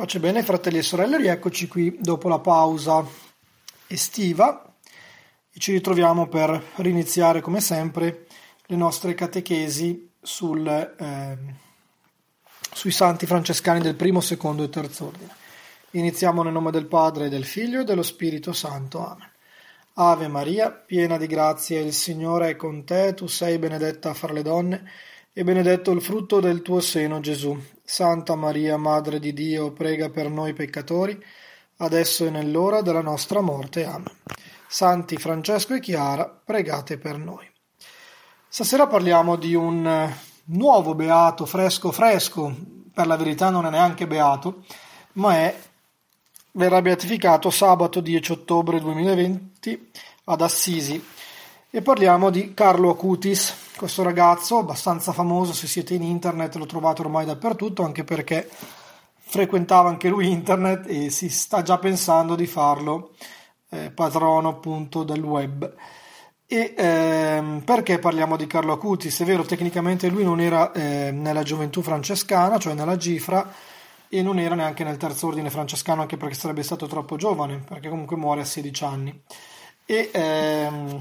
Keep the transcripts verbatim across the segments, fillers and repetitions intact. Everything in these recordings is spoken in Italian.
Pace bene, fratelli e sorelle, rieccoci qui dopo la pausa estiva e ci ritroviamo per riniziare come sempre le nostre catechesi sul, eh, sui santi francescani del primo, secondo e terzo ordine. Iniziamo nel nome del Padre, del Figlio e dello Spirito Santo. Amen. Ave Maria, piena di grazia, il Signore è con te, tu sei benedetta fra le donne e benedetto il frutto del tuo seno, Gesù. Santa Maria, Madre di Dio, prega per noi peccatori, adesso e nell'ora della nostra morte. Amen. Santi Francesco e Chiara, pregate per noi. Stasera parliamo di un nuovo beato, fresco fresco, per la verità non è neanche beato, ma è, verrà beatificato sabato dieci ottobre duemilaventi ad Assisi, e parliamo di Carlo Acutis, questo ragazzo abbastanza famoso. Se siete in internet lo trovate ormai dappertutto, anche perché frequentava anche lui internet e si sta già pensando di farlo eh, patrono appunto del web. E ehm, perché parliamo di Carlo Acutis? È vero, tecnicamente lui non era eh, nella gioventù francescana, cioè nella Gifra, e non era neanche nel terzo ordine francescano, anche perché sarebbe stato troppo giovane, perché comunque muore a sedici anni. E ehm,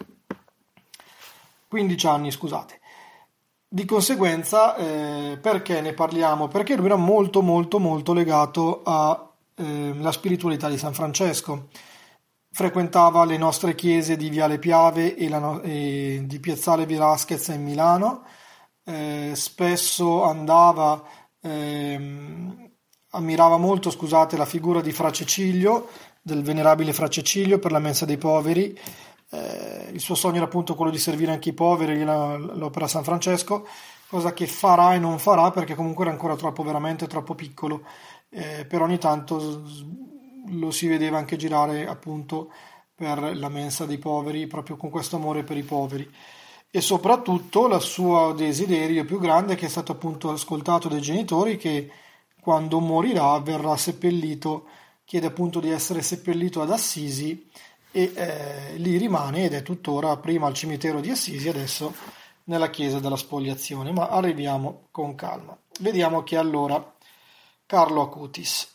quindici anni, scusate. Di conseguenza, eh, perché ne parliamo? Perché lui era molto molto molto legato alla eh, spiritualità di San Francesco. Frequentava le nostre chiese di Viale Piave e, la no- e di Piazzale Velasquez in Milano. Eh, spesso andava, ehm, ammirava molto, scusate, la figura di Fra Cecilio, del venerabile Fra Cecilio, per la mensa dei poveri. Eh, il suo sogno era appunto quello di servire anche i poveri, l'opera San Francesco, cosa che farà e non farà perché comunque era ancora troppo, veramente troppo piccolo, eh, però ogni tanto lo si vedeva anche girare appunto per la mensa dei poveri, proprio con questo amore per i poveri. E soprattutto il suo desiderio più grande, che è stato appunto ascoltato dai genitori, che quando morirà verrà seppellito, chiede appunto di essere seppellito ad Assisi, e eh, lì rimane ed è tuttora, prima al cimitero di Assisi, adesso nella chiesa della Spogliazione. Ma arriviamo con calma. Vediamo che allora Carlo Acutis.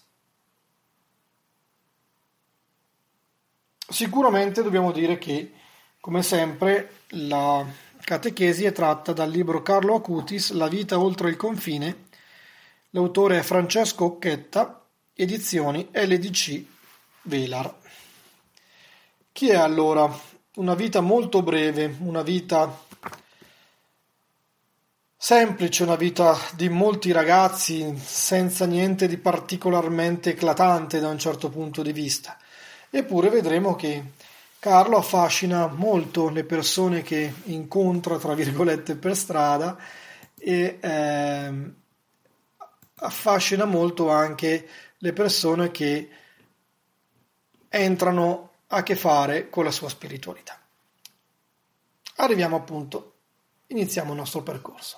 Sicuramente dobbiamo dire che, come sempre, la catechesi è tratta dal libro Carlo Acutis, La vita oltre il confine. L'autore è Francesco Occhetta, edizioni L D C Velar. Chi è allora? Una vita molto breve, una vita semplice, una vita di molti ragazzi, senza niente di particolarmente eclatante da un certo punto di vista. Eppure vedremo che Carlo affascina molto le persone che incontra, tra virgolette, per strada, e eh, affascina molto anche le persone che entrano a che fare con la sua spiritualità. Arriviamo appunto, iniziamo il nostro percorso.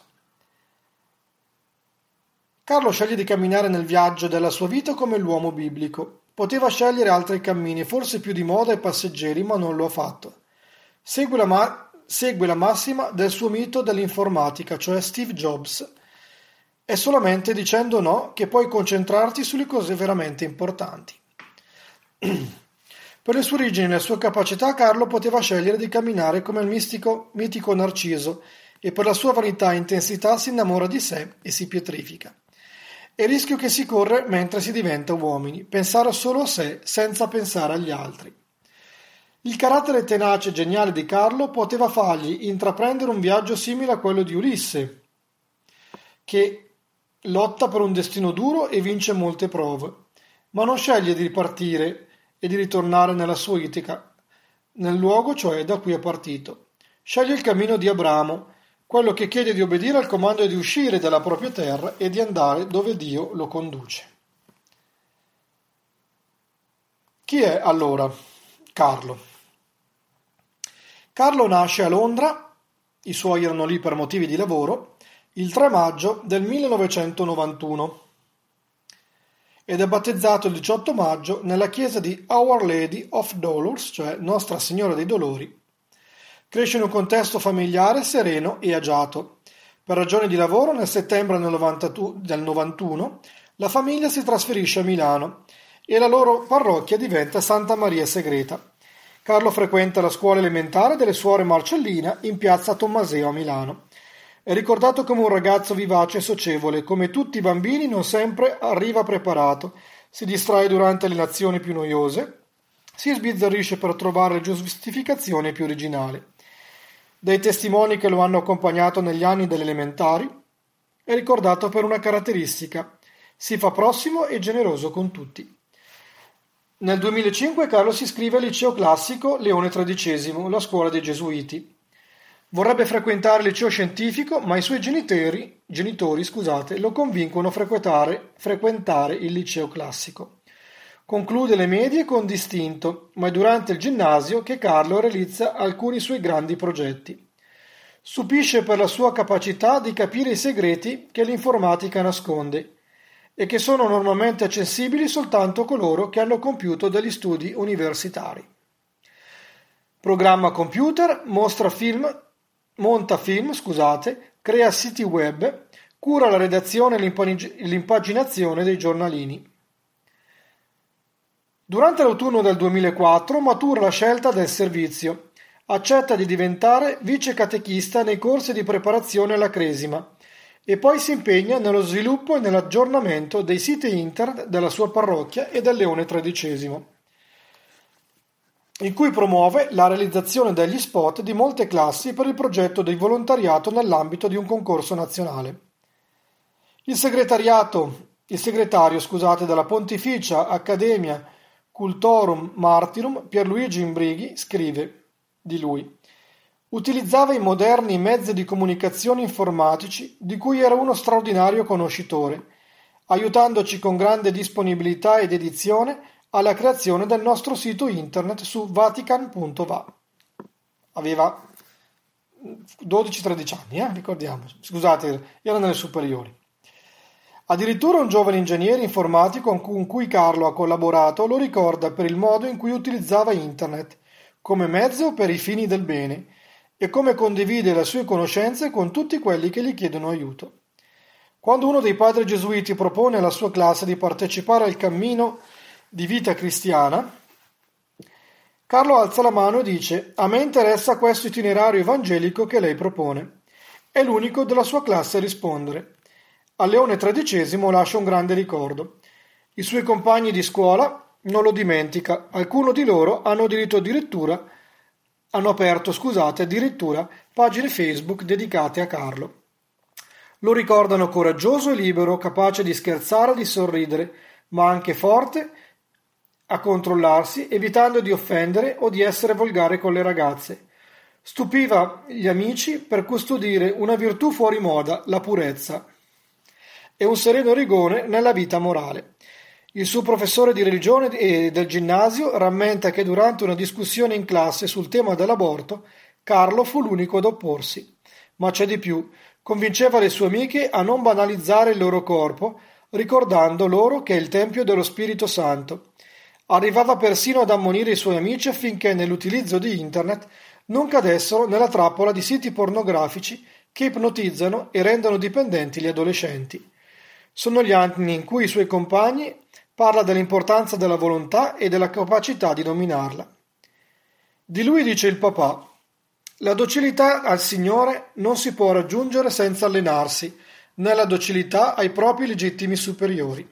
Carlo sceglie di camminare nel viaggio della sua vita come l'uomo biblico. Poteva scegliere altri cammini, forse più di moda e passeggeri, ma non lo ha fatto. Segue la, ma- segue la massima del suo mito dell'informatica, cioè Steve Jobs. È solamente dicendo no che puoi concentrarti sulle cose veramente importanti. Per le sue origini e le sue capacità, Carlo poteva scegliere di camminare come il mistico, mitico Narciso, e per la sua vanità e intensità si innamora di sé e si pietrifica. È il rischio che si corre mentre si diventa uomini, pensare solo a sé senza pensare agli altri. Il carattere tenace e geniale di Carlo poteva fargli intraprendere un viaggio simile a quello di Ulisse, che lotta per un destino duro e vince molte prove, ma non sceglie di ripartire e di ritornare nella sua Itica, nel luogo cioè da cui è partito. Sceglie il cammino di Abramo, quello che chiede di obbedire al comando di uscire dalla propria terra e di andare dove Dio lo conduce. Chi è allora Carlo? Carlo nasce a Londra, i suoi erano lì per motivi di lavoro, il tre maggio del millenovecentonovantuno. Ed è battezzato il diciotto maggio nella chiesa di Our Lady of Dolors, cioè Nostra Signora dei Dolori. Cresce in un contesto familiare sereno e agiato. Per ragioni di lavoro, nel settembre del novantuno la famiglia si trasferisce a Milano e la loro parrocchia diventa Santa Maria Segreta. Carlo frequenta la scuola elementare delle suore Marcellina in piazza Tommaseo a Milano. È ricordato come un ragazzo vivace e socievole, come tutti i bambini non sempre arriva preparato, si distrae durante le lezioni più noiose, si sbizzarrisce per trovare le giustificazioni più originali. Dai testimoni che lo hanno accompagnato negli anni delle elementari, è ricordato per una caratteristica: si fa prossimo e generoso con tutti. Nel duemilacinque Carlo si iscrive al liceo classico Leone tredicesimo, la scuola dei Gesuiti. Vorrebbe frequentare il liceo scientifico, ma i suoi genitori, genitori scusate, lo convincono a frequentare, frequentare il liceo classico. Conclude le medie con distinto, ma è durante il ginnasio che Carlo realizza alcuni suoi grandi progetti. Stupisce per la sua capacità di capire i segreti che l'informatica nasconde e che sono normalmente accessibili soltanto a coloro che hanno compiuto degli studi universitari. Programma computer, mostra film, monta film, scusate, crea siti web, cura la redazione e l'impaginazione dei giornalini. Durante l'autunno del duemilaquattro matura la scelta del servizio. Accetta di diventare vice catechista nei corsi di preparazione alla Cresima e poi si impegna nello sviluppo e nell'aggiornamento dei siti internet della sua parrocchia e del Leone tredicesimo, in cui promuove la realizzazione degli spot di molte classi per il progetto di volontariato nell'ambito di un concorso nazionale. Il segretariato, il segretario scusate, della Pontificia Accademia Cultorum Martyrum, Pierluigi Imbrighi, scrive di lui: utilizzava i moderni mezzi di comunicazione informatici di cui era uno straordinario conoscitore, aiutandoci con grande disponibilità ed dedizione alla creazione del nostro sito internet su vatican punto va. Aveva dodici tredici anni, eh? Ricordiamo, scusate, era nelle superiori. Addirittura un giovane ingegnere informatico con cui Carlo ha collaborato lo ricorda per il modo in cui utilizzava internet come mezzo per i fini del bene e come condivide le sue conoscenze con tutti quelli che gli chiedono aiuto. Quando uno dei padri gesuiti propone alla sua classe di partecipare al cammino di vita cristiana, Carlo alza la mano e dice: a me interessa questo itinerario evangelico che lei propone. È l'unico della sua classe a rispondere. A Leone tredicesimo lascia un grande ricordo. I suoi compagni di scuola non lo dimentica, alcuni di loro hanno diritto addirittura hanno aperto, scusate, addirittura pagine Facebook dedicate a Carlo. Lo ricordano coraggioso e libero, capace di scherzare e di sorridere, ma anche forte a controllarsi, evitando di offendere o di essere volgare con le ragazze. Stupiva gli amici per custodire una virtù fuori moda, la purezza, e un sereno rigore nella vita morale. Il suo professore di religione e del ginnasio rammenta che durante una discussione in classe sul tema dell'aborto, Carlo fu l'unico ad opporsi. Ma c'è di più, convinceva le sue amiche a non banalizzare il loro corpo, ricordando loro che è il tempio dello Spirito Santo. Arrivava persino ad ammonire i suoi amici affinché nell'utilizzo di internet non cadessero nella trappola di siti pornografici che ipnotizzano e rendono dipendenti gli adolescenti. Sono gli anni in cui i suoi compagni parla dell'importanza della volontà e della capacità di dominarla. Di lui dice il papà: la docilità al Signore non si può raggiungere senza allenarsi nella docilità ai propri legittimi superiori.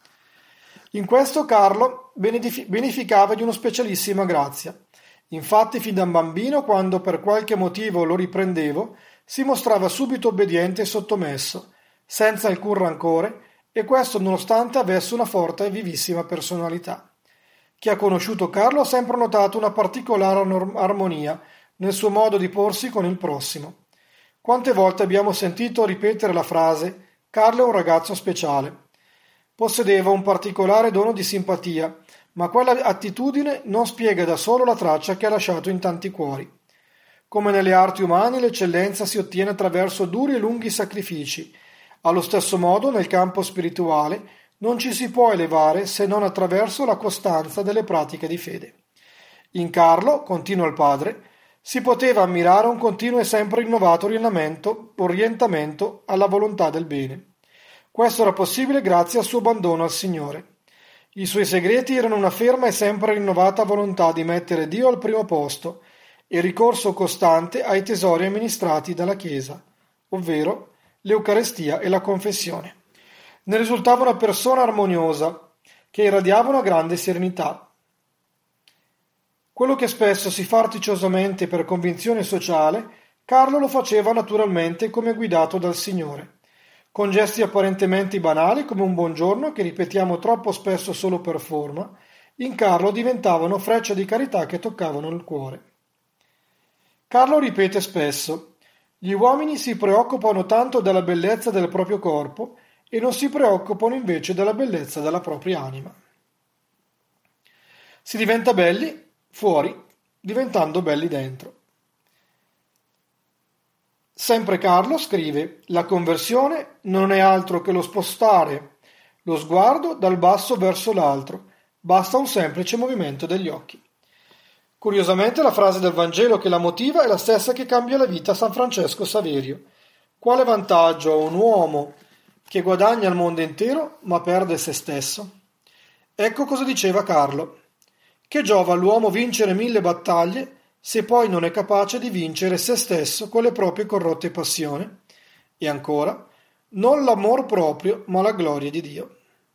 In questo Carlo beneficava di una specialissima grazia. Infatti, fin da bambino, quando per qualche motivo lo riprendevo, si mostrava subito obbediente e sottomesso, senza alcun rancore, e questo nonostante avesse una forte e vivissima personalità. Chi ha conosciuto Carlo ha sempre notato una particolare armonia nel suo modo di porsi con il prossimo. Quante volte abbiamo sentito ripetere la frase «Carlo è un ragazzo speciale». Possedeva un particolare dono di simpatia, ma quella attitudine non spiega da solo la traccia che ha lasciato in tanti cuori. Come nelle arti umane, l'eccellenza si ottiene attraverso duri e lunghi sacrifici. Allo stesso modo, nel campo spirituale, non ci si può elevare se non attraverso la costanza delle pratiche di fede. In Carlo, continua il padre, si poteva ammirare un continuo e sempre rinnovato orientamento, orientamento alla volontà del bene. Questo era possibile grazie al suo abbandono al Signore. I suoi segreti erano una ferma e sempre rinnovata volontà di mettere Dio al primo posto e ricorso costante ai tesori amministrati dalla Chiesa, ovvero l'Eucarestia e la confessione. Ne risultava una persona armoniosa che irradiava una grande serenità. Quello che spesso si fa artificiosamente per convinzione sociale, Carlo lo faceva naturalmente come guidato dal Signore. Con gesti apparentemente banali come un buongiorno che ripetiamo troppo spesso solo per forma, in Carlo diventavano frecce di carità che toccavano il cuore. Carlo ripete spesso: gli uomini si preoccupano tanto della bellezza del proprio corpo e non si preoccupano invece della bellezza della propria anima. Si diventa belli fuori, diventando belli dentro. Sempre Carlo scrive: la conversione non è altro che lo spostare lo sguardo dal basso verso l'alto, basta un semplice movimento degli occhi. Curiosamente la frase del Vangelo che la motiva è la stessa che cambia la vita a San Francesco Saverio. Quale vantaggio ha un uomo che guadagna il mondo intero ma perde se stesso? Ecco cosa diceva Carlo: che giova all'uomo vincere mille battaglie se poi non è capace di vincere se stesso con le proprie corrotte passioni? E ancora, non l'amor proprio, ma la gloria di Dio.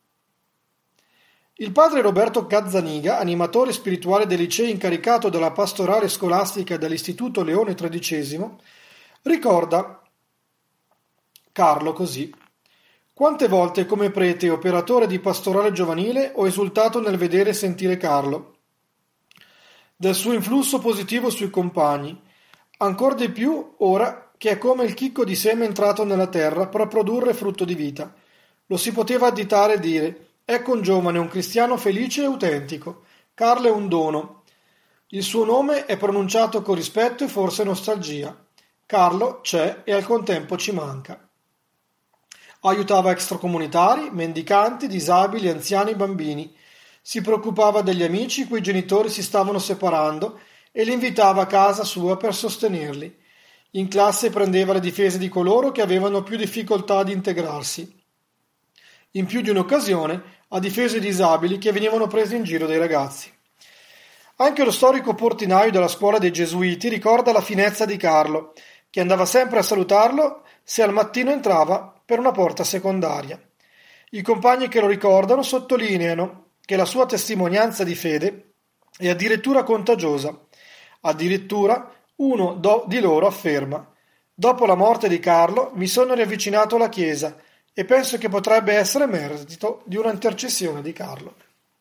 Il padre Roberto Gazzaniga, animatore spirituale dei licei incaricato della pastorale scolastica dell'Istituto Leone tredicesimo, ricorda Carlo così: quante volte come prete e operatore di pastorale giovanile ho esultato nel vedere e sentire Carlo, del suo influsso positivo sui compagni, ancor di più ora che è come il chicco di seme entrato nella terra per produrre frutto di vita. Lo si poteva additare e dire: ecco un giovane, un cristiano felice e autentico. Carlo è un dono. Il suo nome è pronunciato con rispetto e forse nostalgia. Carlo c'è e al contempo ci manca. Aiutava extracomunitari, mendicanti, disabili, anziani, bambini. Si preoccupava degli amici i cui genitori si stavano separando e li invitava a casa sua per sostenerli. In classe prendeva le difese di coloro che avevano più difficoltà ad integrarsi. In più di un'occasione ha difeso i disabili che venivano presi in giro dai ragazzi. Anche lo storico portinaio della scuola dei Gesuiti ricorda la finezza di Carlo, che andava sempre a salutarlo se al mattino entrava per una porta secondaria. I compagni che lo ricordano sottolineano che la sua testimonianza di fede è addirittura contagiosa. Addirittura uno do- di loro afferma: dopo la morte di Carlo mi sono riavvicinato alla Chiesa e penso che potrebbe essere merito di una intercessione di Carlo.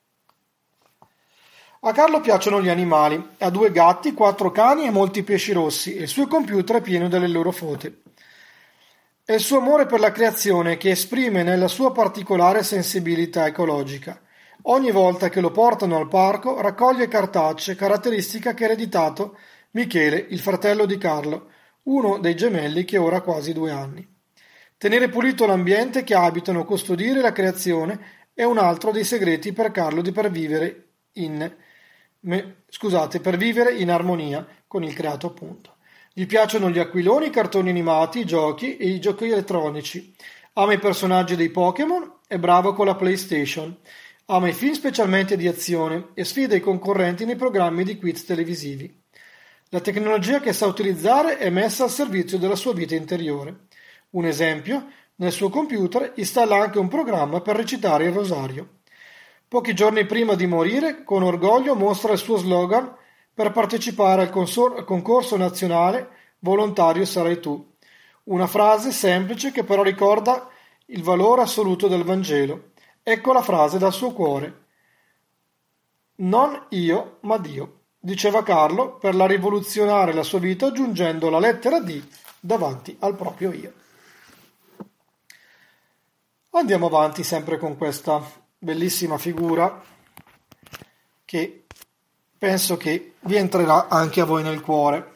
A Carlo piacciono gli animali, ha due gatti, quattro cani e molti pesci rossi e il suo computer è pieno delle loro foto. È il suo amore per la creazione che esprime nella sua particolare sensibilità ecologica. Ogni volta che lo portano al parco raccoglie cartacce, caratteristica che ha ereditato Michele, il fratello di Carlo, uno dei gemelli che ora ha quasi due anni. Tenere pulito l'ambiente che abitano, custodire la creazione è un altro dei segreti per Carlo di per vivere in me, scusate, per vivere in armonia con il creato appunto. Gli piacciono gli aquiloni, i cartoni animati, i giochi e i giochi elettronici. Ama i personaggi dei Pokémon, è bravo con la PlayStation. Ama i film specialmente di azione e sfida i concorrenti nei programmi di quiz televisivi. La tecnologia che sa utilizzare è messa al servizio della sua vita interiore. Un esempio, nel suo computer installa anche un programma per recitare il rosario. Pochi giorni prima di morire, con orgoglio mostra il suo slogan per partecipare al, consor- al concorso nazionale Volontario sarai tu. Una frase semplice che però ricorda il valore assoluto del Vangelo. Ecco la frase dal suo cuore: non io, ma Dio, diceva Carlo per la rivoluzionare la sua vita aggiungendo la lettera D davanti al proprio io. Andiamo avanti sempre con questa bellissima figura che penso che vi entrerà anche a voi nel cuore.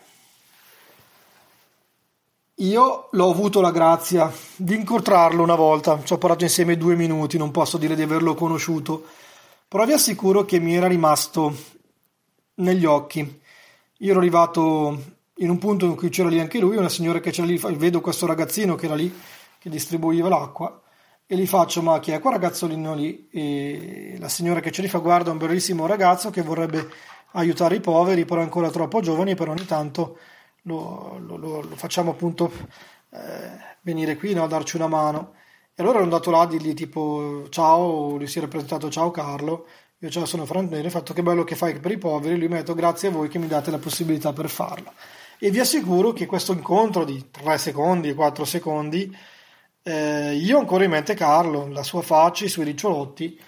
Io l'ho avuto la grazia di incontrarlo una volta, ci ho parlato insieme due minuti, non posso dire di averlo conosciuto, però vi assicuro che mi era rimasto negli occhi. Io ero arrivato in un punto in cui c'era lì anche lui, una signora che c'era lì, vedo questo ragazzino che era lì, che distribuiva l'acqua, e gli faccio: ma chi è quel ragazzolino lì? E la signora che ce li fa: guarda, un bellissimo ragazzo che vorrebbe aiutare i poveri, però è ancora troppo giovani, però ogni tanto lo, lo, lo, lo facciamo appunto eh, venire qui, no, a darci una mano. E allora ero andato là a dirgli tipo: ciao, gli si era presentato: ciao Carlo, io ciao, sono Frank Neri, ho fatto: che bello che fai per i poveri. Lui mi ha detto: grazie a voi che mi date la possibilità per farlo. E vi assicuro che questo incontro di tre secondi, quattro secondi, eh, io ho ancora in mente Carlo, la sua faccia, i suoi ricciolotti,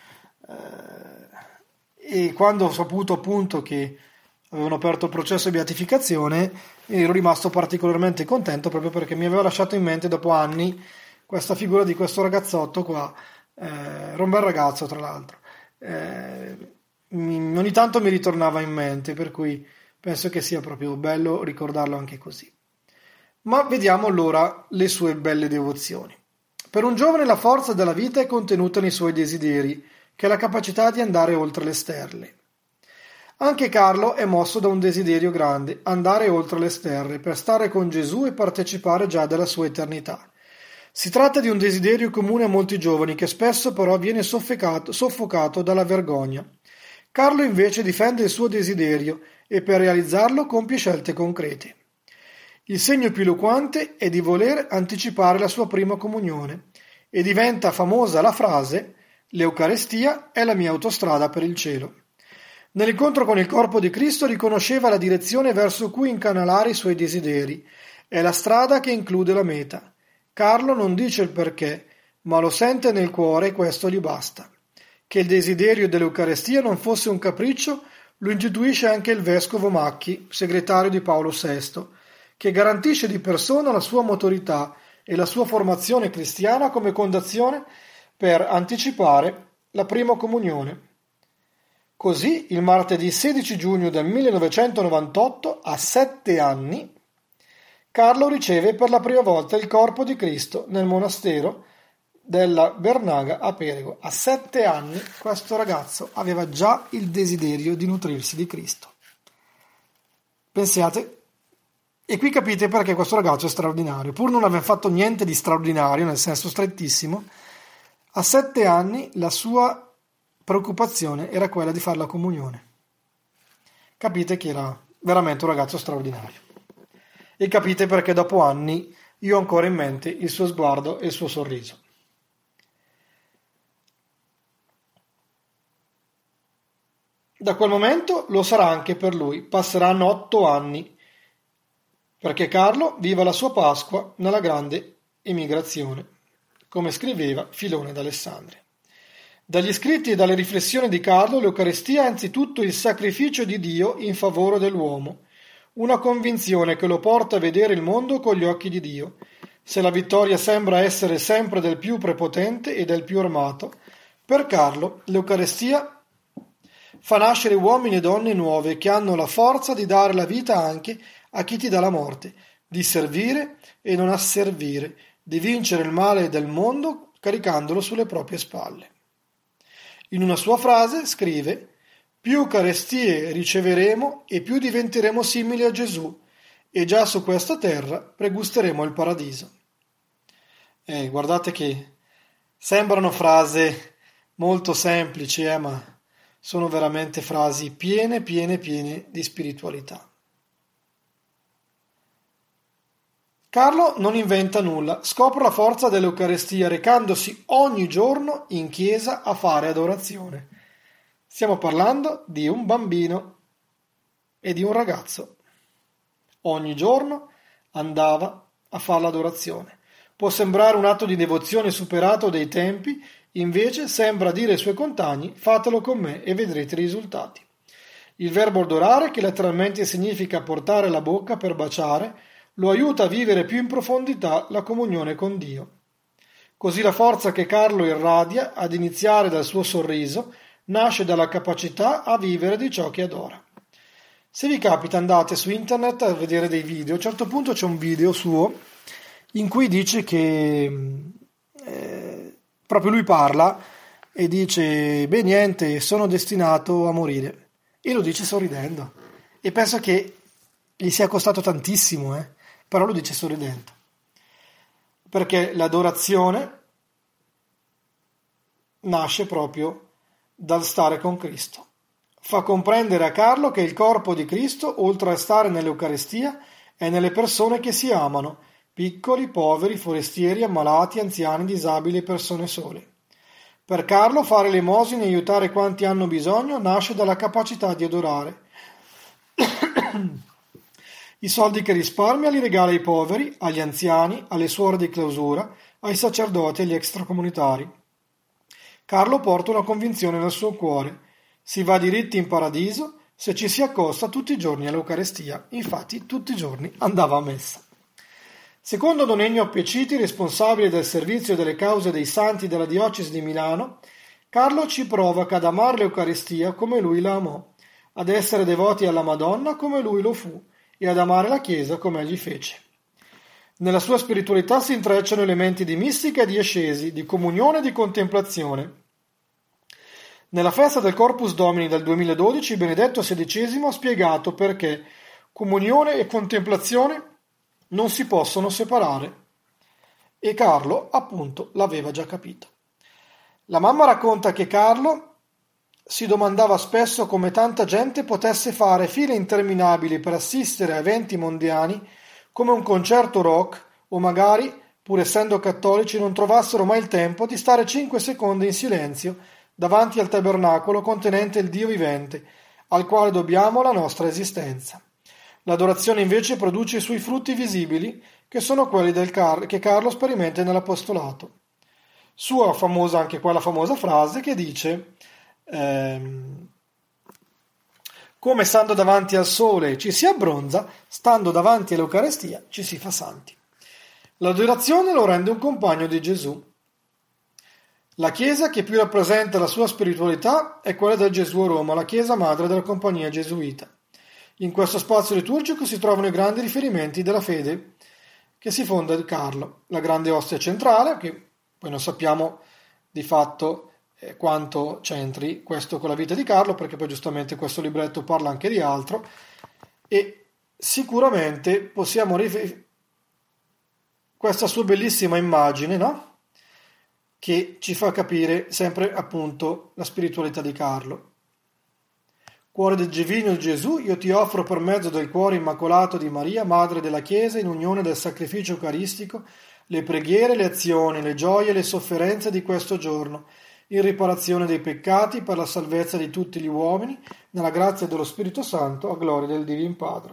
eh, e quando ho saputo appunto che avevano aperto il processo di beatificazione, ero rimasto particolarmente contento, proprio perché mi aveva lasciato in mente dopo anni questa figura di questo ragazzotto qua, eh, era un bel ragazzo tra l'altro, eh, mi, ogni tanto mi ritornava in mente, per cui penso che sia proprio bello ricordarlo anche così. Ma vediamo allora le sue belle devozioni. Per un giovane la forza della vita è contenuta nei suoi desideri, che è la capacità di andare oltre le sterle. Anche Carlo è mosso da un desiderio grande: andare oltre le sterre, per stare con Gesù e partecipare già della sua eternità. Si tratta di un desiderio comune a molti giovani, che spesso però viene soffocato, soffocato dalla vergogna. Carlo invece difende il suo desiderio e per realizzarlo compie scelte concrete. Il segno più eloquente è di voler anticipare la sua prima comunione, e diventa famosa la frase: l'Eucarestia è la mia autostrada per il cielo. Nell'incontro con il corpo di Cristo riconosceva la direzione verso cui incanalare i suoi desideri. È la strada che include la meta. Carlo non dice il perché, ma lo sente nel cuore e questo gli basta. Che il desiderio dell'Eucarestia non fosse un capriccio lo intuisce anche il vescovo Macchi, segretario di Paolo sesto, che garantisce di persona la sua maturità e la sua formazione cristiana come condizione per anticipare la prima comunione. Così, il martedì sedici giugno del millenovecentonovantotto, a sette anni, Carlo riceve per la prima volta il corpo di Cristo nel monastero della Bernaga a Perego. A sette anni questo ragazzo aveva già il desiderio di nutrirsi di Cristo. Pensate, e qui capite perché questo ragazzo è straordinario. Pur non aver fatto niente di straordinario, nel senso strettissimo, a sette anni la sua preoccupazione era quella di fare la comunione. Capite che era veramente un ragazzo straordinario. E capite perché dopo anni io ho ancora in mente il suo sguardo e il suo sorriso. Da quel momento lo sarà anche per lui. Passeranno otto anni perché Carlo viva la sua Pasqua nella grande emigrazione, come scriveva Filone d'Alessandria. Dagli scritti e dalle riflessioni di Carlo, l'Eucaristia è anzitutto il sacrificio di Dio in favore dell'uomo, una convinzione che lo porta a vedere il mondo con gli occhi di Dio. Se la vittoria sembra essere sempre del più prepotente e del più armato, per Carlo l'Eucaristia fa nascere uomini e donne nuove che hanno la forza di dare la vita anche a chi ti dà la morte, di servire e non asservire, di vincere il male del mondo caricandolo sulle proprie spalle. In una sua frase scrive: più Eucaristie riceveremo e più diventeremo simili a Gesù, e già su questa terra pregusteremo il paradiso. Eh, guardate che sembrano frasi molto semplici, eh, ma sono veramente frasi piene, piene, piene di spiritualità. Carlo non inventa nulla, scopre la forza dell'Eucaristia recandosi ogni giorno in chiesa a fare adorazione. Stiamo parlando di un bambino e di un ragazzo. Ogni giorno andava a fare l'adorazione. Può sembrare un atto di devozione superato dai tempi, invece sembra dire ai suoi compagni: fatelo con me e vedrete i risultati. Il verbo adorare, che letteralmente significa portare la bocca per baciare, lo aiuta a vivere più in profondità la comunione con Dio. Così la forza che Carlo irradia, ad iniziare dal suo sorriso, nasce dalla capacità a vivere di ciò che adora. Se vi capita, andate su internet a vedere dei video. A un certo punto c'è un video suo in cui dice che eh, proprio lui parla e dice: beh, niente, sono destinato a morire, e lo dice sorridendo, e penso che gli sia costato tantissimo, eh? Però lo dice sorridendo, perché l'adorazione nasce proprio dal stare con Cristo. Fa comprendere a Carlo che il corpo di Cristo, oltre a stare nell'Eucaristia, è nelle persone che si amano, piccoli, poveri, forestieri, ammalati, anziani, disabili e persone sole. Per Carlo fare l'elemosina e aiutare quanti hanno bisogno nasce dalla capacità di adorare. I soldi che risparmia li regala ai poveri, agli anziani, alle suore di clausura, ai sacerdoti e agli extracomunitari. Carlo porta una convinzione nel suo cuore: si va diritti in paradiso se ci si accosta tutti i giorni all'Eucaristia. Infatti tutti i giorni andava a messa. Secondo Don Ennio Appiaciti, responsabile del servizio delle cause dei santi della diocesi di Milano, Carlo ci provoca ad amare l'Eucaristia come lui la amò, ad essere devoti alla Madonna come lui lo fu e ad amare la Chiesa come egli fece. Nella sua spiritualità si intrecciano elementi di mistica e di ascesi, di comunione e di contemplazione. Nella festa del Corpus Domini del duemiladodici Benedetto sedicesimo ha spiegato perché comunione e contemplazione non si possono separare, e Carlo appunto l'aveva già capito. La mamma racconta che Carlo si domandava spesso come tanta gente potesse fare file interminabili per assistere a eventi mondiali come un concerto rock, o magari, pur essendo cattolici, non trovassero mai il tempo di stare cinque secondi in silenzio davanti al tabernacolo contenente il Dio vivente, al quale dobbiamo la nostra esistenza. L'adorazione invece produce i suoi frutti visibili, che sono quelli del Car- che Carlo sperimenta nell'apostolato. Sua famosa anche quella famosa frase che dice ehm, come stando davanti al sole ci si abbronza, stando davanti all'Eucaristia ci si fa santi. L'adorazione lo rende un compagno di Gesù. La chiesa che più rappresenta la sua spiritualità è quella del Gesù a Roma, la chiesa madre della compagnia gesuita. In questo spazio liturgico si trovano i grandi riferimenti della fede che si fonda di Carlo, la grande ostia centrale, che poi non sappiamo di fatto eh, quanto c'entri questo con la vita di Carlo, perché poi giustamente questo libretto parla anche di altro, e sicuramente possiamo riferire questa sua bellissima immagine, no? Che ci fa capire sempre appunto la spiritualità di Carlo. Cuore del divino Gesù, io ti offro per mezzo del cuore immacolato di Maria, Madre della Chiesa, in unione del sacrificio eucaristico, le preghiere, le azioni, le gioie e le sofferenze di questo giorno, in riparazione dei peccati, per la salvezza di tutti gli uomini, nella grazia dello Spirito Santo, a gloria del Divin Padre.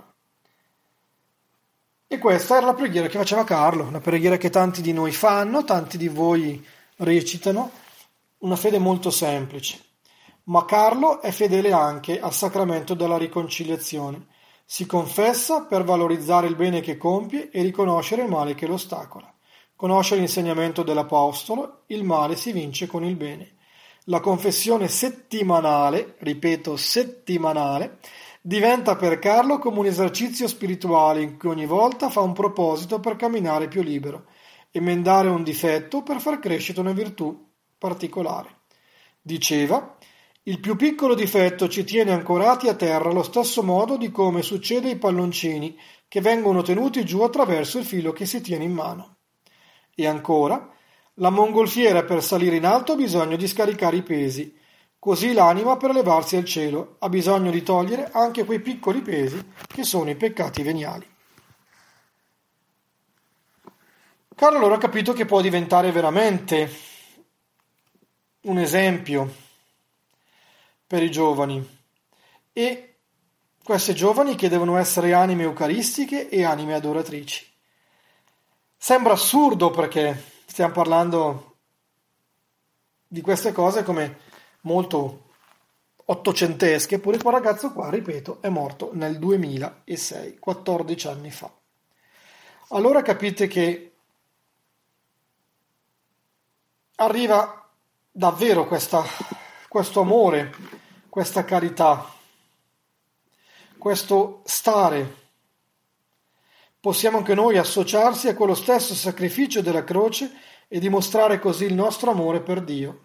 E questa era la preghiera che faceva Carlo, una preghiera che tanti di noi fanno, tanti di voi recitano, una fede molto semplice. Ma Carlo è fedele anche al sacramento della riconciliazione. Si confessa per valorizzare il bene che compie e riconoscere il male che lo ostacola. Conosce l'insegnamento dell'Apostolo, il male si vince con il bene. La confessione settimanale, ripeto settimanale, diventa per Carlo come un esercizio spirituale in cui ogni volta fa un proposito per camminare più libero, emendare un difetto per far crescere una virtù particolare. Diceva: il più piccolo difetto ci tiene ancorati a terra allo stesso modo di come succede ai palloncini che vengono tenuti giù attraverso il filo che si tiene in mano. E ancora, la mongolfiera per salire in alto ha bisogno di scaricare i pesi, così l'anima per elevarsi al cielo ha bisogno di togliere anche quei piccoli pesi che sono i peccati veniali. Carlo allora ha capito che può diventare veramente un esempio per i giovani, e queste giovani che devono essere anime eucaristiche e anime adoratrici. Sembra assurdo perché stiamo parlando di queste cose come molto ottocentesche, eppure quel ragazzo qua, ripeto, è morto nel duemilasei, quattordici anni fa. Allora capite che arriva davvero questa, questo amore, questa carità, questo stare. Possiamo anche noi associarsi a quello stesso sacrificio della croce e dimostrare così il nostro amore per Dio.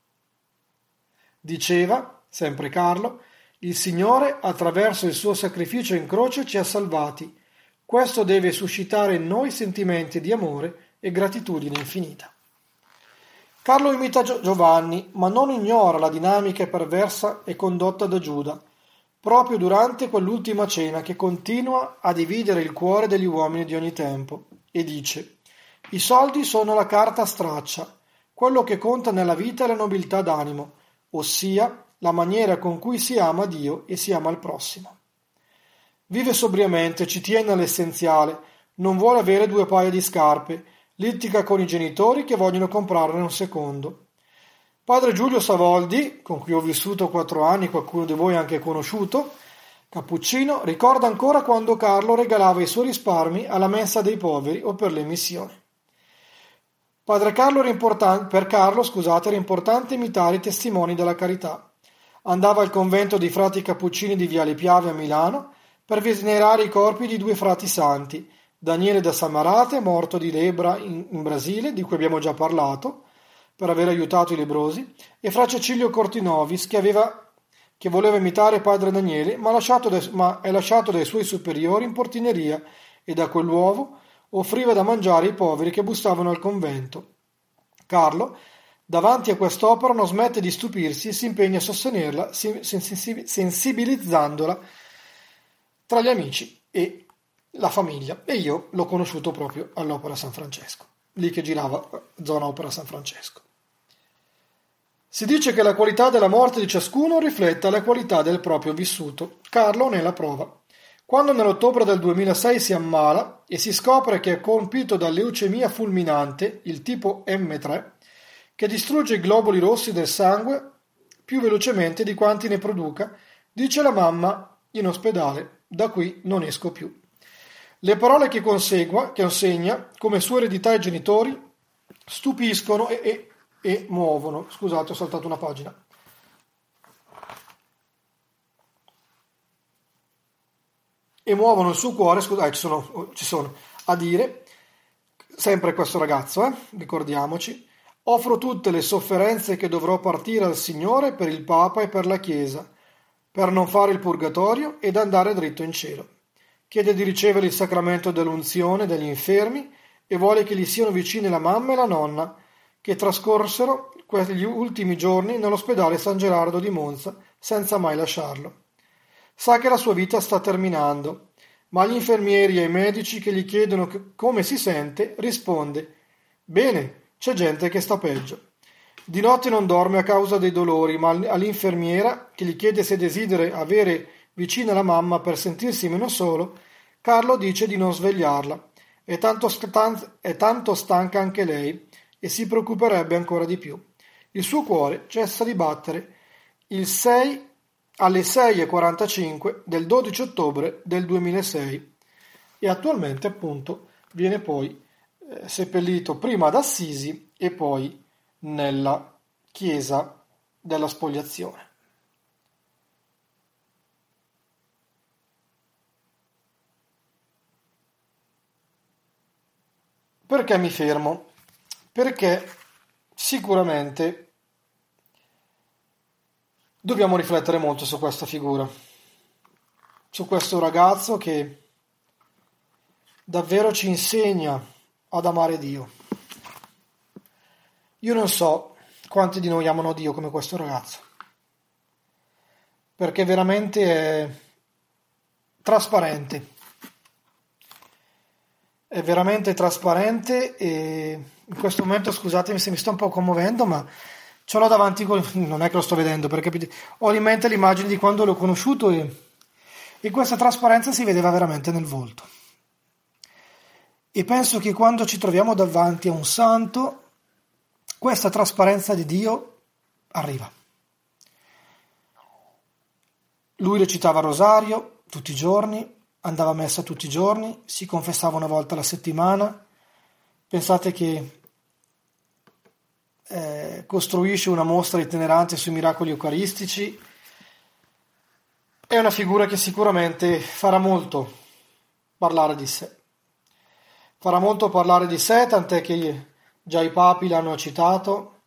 Diceva, sempre Carlo, il Signore attraverso il suo sacrificio in croce ci ha salvati. Questo deve suscitare in noi sentimenti di amore e gratitudine infinita. Carlo imita Gio- Giovanni, ma non ignora la dinamica perversa e condotta da Giuda, proprio durante quell'ultima cena che continua a dividere il cuore degli uomini di ogni tempo, e dice: i soldi sono la carta straccia, quello che conta nella vita è la nobiltà d'animo, ossia la maniera con cui si ama Dio e si ama il prossimo. Vive sobriamente, ci tiene all'essenziale, non vuole avere due paia di scarpe, litiga con i genitori che vogliono comprarne un secondo. Padre Giulio Savoldi, con cui ho vissuto quattro anni, qualcuno di voi ha anche conosciuto, cappuccino, ricorda ancora quando Carlo regalava i suoi risparmi alla mensa dei poveri o per le missioni. Padre Carlo era importan- per Carlo, scusate, era importante imitare i testimoni della carità. Andava al convento dei frati cappuccini di Viale Piave a Milano per venerare i corpi di due frati santi, Daniele da Samarate, morto di lebbra in, in Brasile, di cui abbiamo già parlato, per aver aiutato i lebbrosi, e fra Cecilio Cortinovis, che, aveva, che voleva imitare padre Daniele, ma, lasciato dai, ma è lasciato dai suoi superiori in portineria, e da quell'uovo offriva da mangiare ai poveri che bussavano al convento. Carlo, davanti a quest'opera, non smette di stupirsi e si impegna a sostenerla, sensibilizzandola tra gli amici e la famiglia. E io l'ho conosciuto proprio all'Opera San Francesco, lì che girava zona Opera San Francesco. Si dice che la qualità della morte di ciascuno rifletta la qualità del proprio vissuto. Carlo ne è la prova. Quando nell'ottobre del duemilasei si ammala e si scopre che è colpito da leucemia fulminante, il tipo emme tre, che distrugge i globuli rossi del sangue più velocemente di quanti ne produca, dice la mamma in ospedale: da qui non esco più. Le parole che consegua, che consegna come sua eredità ai genitori, stupiscono e, e, e muovono. Scusate, ho saltato una pagina. E muovono il suo cuore, scusate, ci sono, ci sono, a dire, sempre questo ragazzo, eh, ricordiamoci: offro tutte le sofferenze che dovrò partire al Signore per il Papa e per la Chiesa, per non fare il purgatorio ed andare dritto in cielo. Chiede di ricevere il sacramento dell'unzione degli infermi e vuole che gli siano vicine la mamma e la nonna, che trascorsero quegli ultimi giorni nell'ospedale San Gerardo di Monza senza mai lasciarlo. Sa che la sua vita sta terminando, ma agli infermieri e ai medici che gli chiedono come si sente, risponde: bene, c'è gente che sta peggio. Di notte non dorme a causa dei dolori, ma all'infermiera, che gli chiede se desidera avere vicina la mamma per sentirsi meno solo, Carlo dice di non svegliarla. È tanto, stan- è tanto stanca anche lei e si preoccuperebbe ancora di più. Il suo cuore cessa di battere il sei alle sei e quarantacinque del dodici ottobre del duemilasei e attualmente appunto viene poi eh, seppellito prima ad Assisi e poi nella chiesa della Spogliazione. Perché mi fermo? Perché sicuramente dobbiamo riflettere molto su questa figura, su questo ragazzo che davvero ci insegna ad amare Dio. Io non so quanti di noi amano Dio come questo ragazzo, perché veramente è trasparente, è veramente trasparente e in questo momento, scusatemi se mi sto un po' commuovendo, ma ce l'ho davanti, non è che lo sto vedendo, perché ho in mente l'immagine di quando l'ho conosciuto e, e questa trasparenza si vedeva veramente nel volto. E penso che quando ci troviamo davanti a un santo, questa trasparenza di Dio arriva. Lui recitava il rosario tutti i giorni, andava a messa tutti i giorni, si confessava una volta alla settimana. Pensate che eh, costruisce una mostra itinerante sui miracoli eucaristici. È una figura che sicuramente farà molto parlare di sé. Farà molto parlare di sé, tant'è che già i papi l'hanno citato.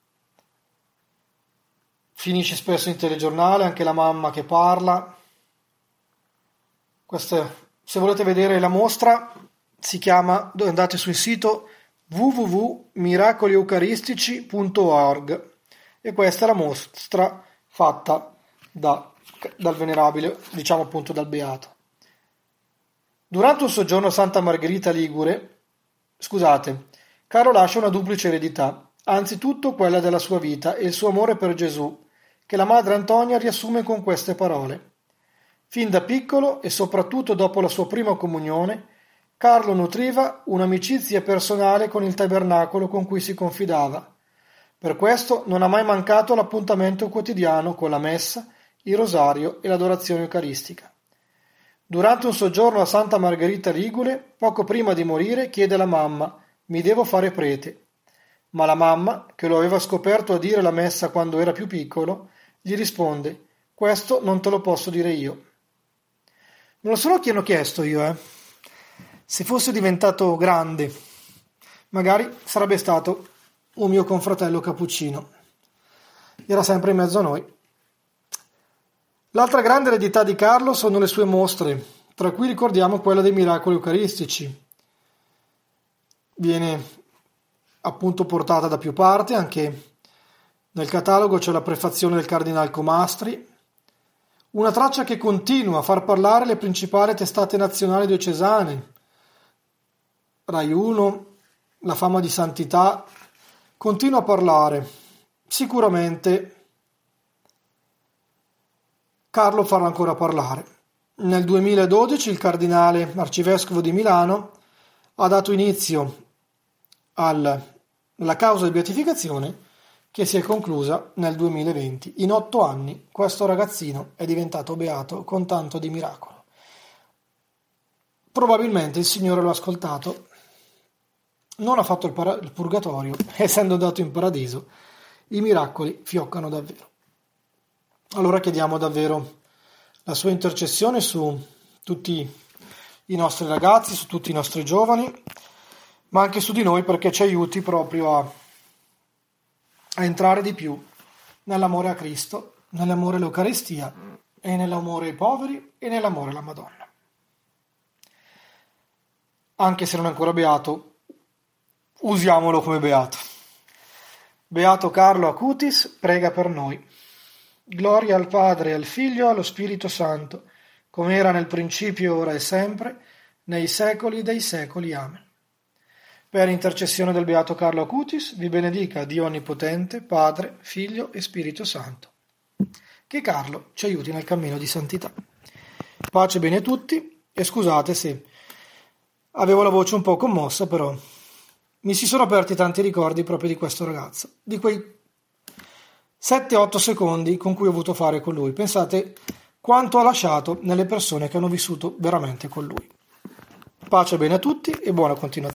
Finisce spesso in telegiornale, anche la mamma che parla. Queste, se volete vedere la mostra, si chiama, andate sul sito w w w punto miracoli eucaristici punto org, e questa è la mostra fatta da, dal venerabile, diciamo appunto dal beato. Durante un soggiorno a Santa Margherita Ligure, scusate, Carlo lascia una duplice eredità, anzitutto quella della sua vita e il suo amore per Gesù, che la madre Antonia riassume con queste parole. Fin da piccolo e soprattutto dopo la sua prima comunione, Carlo nutriva un'amicizia personale con il tabernacolo con cui si confidava. Per questo non ha mai mancato l'appuntamento quotidiano con la messa, il rosario e l'adorazione eucaristica. Durante un soggiorno a Santa Margherita Ligure, poco prima di morire, chiede alla mamma: «Mi devo fare prete». Ma la mamma, che lo aveva scoperto a dire la messa quando era più piccolo, gli risponde: «Questo non te lo posso dire io». Me lo sono chiesto io, eh. Se fosse diventato grande, magari sarebbe stato un mio confratello cappuccino. Era sempre in mezzo a noi. L'altra grande eredità di Carlo sono le sue mostre, tra cui ricordiamo quella dei miracoli eucaristici. Viene appunto portata da più parti, anche nel catalogo c'è la prefazione del Cardinal Comastri, una traccia che continua a far parlare le principali testate nazionali diocesane, Rai uno, La Fama di Santità, continua a parlare. Sicuramente Carlo farà ancora parlare. Nel duemiladodici il cardinale arcivescovo di Milano ha dato inizio al, alla causa di beatificazione che si è conclusa nel duemilaventi. In otto anni questo ragazzino è diventato beato con tanto di miracolo. Probabilmente il Signore lo ha ascoltato, non ha fatto il, para- il purgatorio, essendo andato in paradiso, i miracoli fioccano davvero. Allora chiediamo davvero la sua intercessione su tutti i nostri ragazzi, su tutti i nostri giovani, ma anche su di noi, perché ci aiuti proprio a, a entrare di più nell'amore a Cristo, nell'amore all'Eucaristia e nell'amore ai poveri e nell'amore alla Madonna. Anche se non è ancora beato, usiamolo come beato. Beato Carlo Acutis, prega per noi. Gloria al Padre, al Figlio e allo Spirito Santo, come era nel principio, ora e sempre, nei secoli dei secoli. Amen. Per intercessione del Beato Carlo Acutis, vi benedica Dio Onnipotente, Padre, Figlio e Spirito Santo. Che Carlo ci aiuti nel cammino di santità. Pace e bene a tutti, e scusate se avevo la voce un po' commossa, però mi si sono aperti tanti ricordi proprio di questo ragazzo, di quei sette otto secondi con cui ho avuto a fare con lui. Pensate quanto ha lasciato nelle persone che hanno vissuto veramente con lui. Pace e bene a tutti e buona continuazione.